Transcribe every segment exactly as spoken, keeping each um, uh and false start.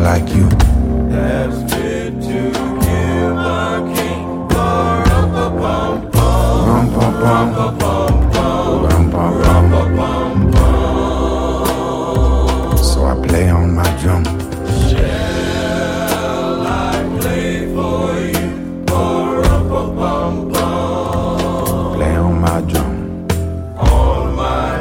like you. That's fit to give a king. Rum-pa-pum-pum. Rum-pa-pum. Rum-pa-pum. So I play on my drum. Shall I play for you? Rum-pa-pum-pum. Play on my drum. On my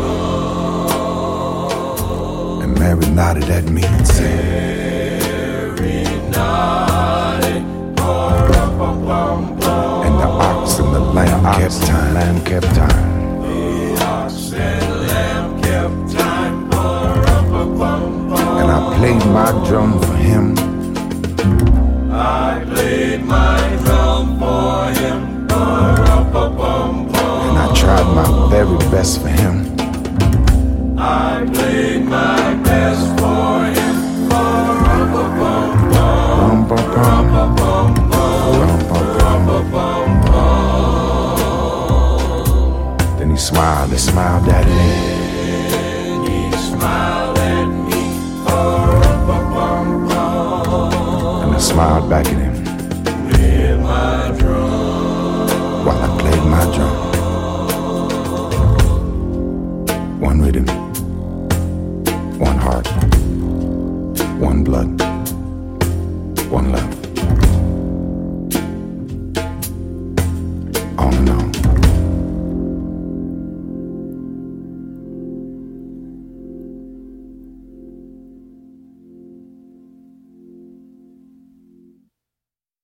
drum. And Mary nodded at me and said, Mary nodded. Rum-pa-pum-pum. and the ox and the lamb kept time. Lamb kept time. The ox and lamb kept time. Rum-pa-pum-pum. And I played my drum for him. I played my drum for him. Rum-pa-pum-pum. And I tried my very best for him. I played my best for him. Rum-pa-pum-pum. Rum-pa-pum. Rum-pa-pum. Then he smiled, he smiled at me. And he smiled at me. Rum-pa-pum-pum. And I smiled back at him.